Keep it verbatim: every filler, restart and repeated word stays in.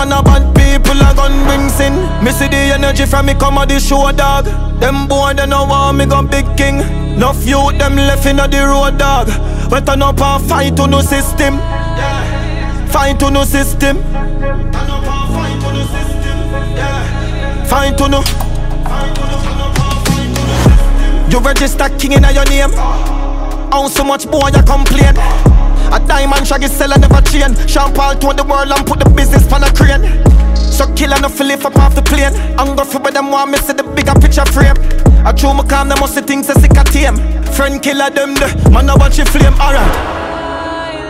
man a bad people a gun bring sin. Me see the energy from me come a the show dog. Them boy they no want me go big king. Nuff youth them left inna the road dog. We turn up and fight to no system. Fight to no system. Turn up and fight to no system. Fight to no. You register king inna your name. How so much boy you complain? A diamond shaggy seller never chain. Sean Paul told the world and put the business on a crane. So killer no fill up off the plane. I'm go for them want me see the bigger picture frame. I true my calm them must see things a sick a tame. Friend killer them the man I watch you flame alright.